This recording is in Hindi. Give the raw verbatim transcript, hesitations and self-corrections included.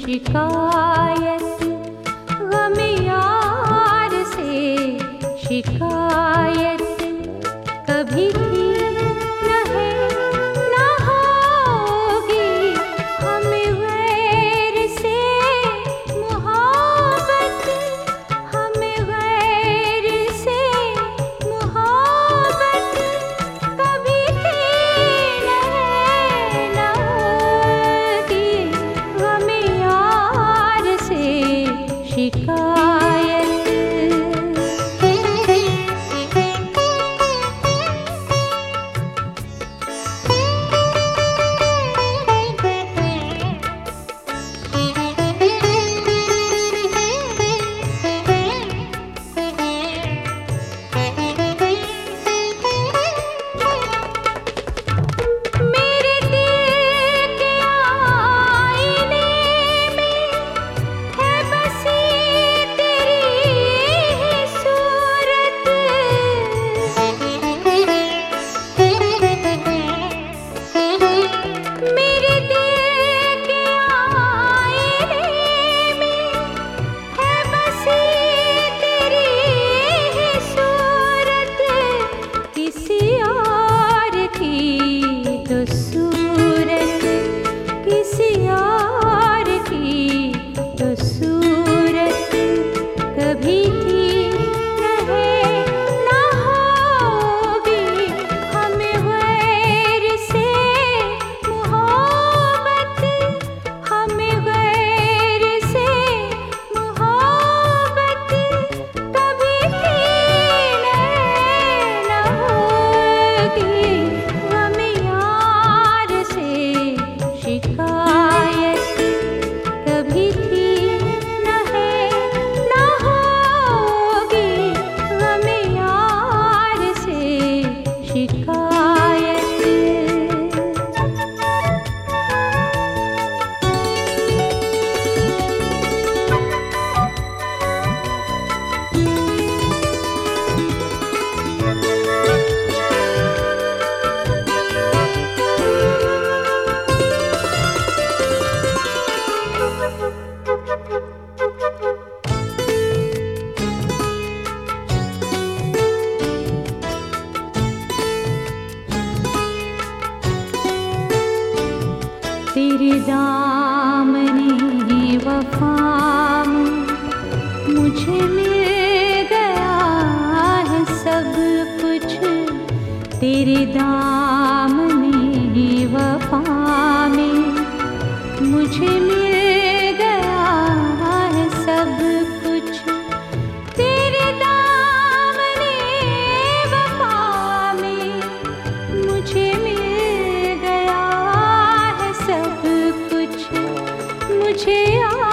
शिकायत, गम यार से शिकायत कभी थी न है न होगी। हम गैर से मोहब्बत, हम गैर से मोहब्बत कभी थी न है न होगी। गम यार से शिकायत। मेरे दिल के आईने में है बसी तेरी ही सूरत। मेरे दिल के आईने में है बसी तेरी ही सूरत। किसी और की तो सूरत, किसी और की तो सूरत कभी थी न है न होगी। हम गैर से मोहब्बत, हम गैर से मोहब्बत कभी थी न है न होगी। गम यार से शिकायत कभी थी न है न होगी। गम यार से शिकायत। तेरे दामने वफा में मुझे मिल गया है सब कुछ। तेरे दामने वफा में मुझे मिल गया है सब कुछ। तेरे दामने वफा में मुझे मिल गया है सब कुछ। मुझे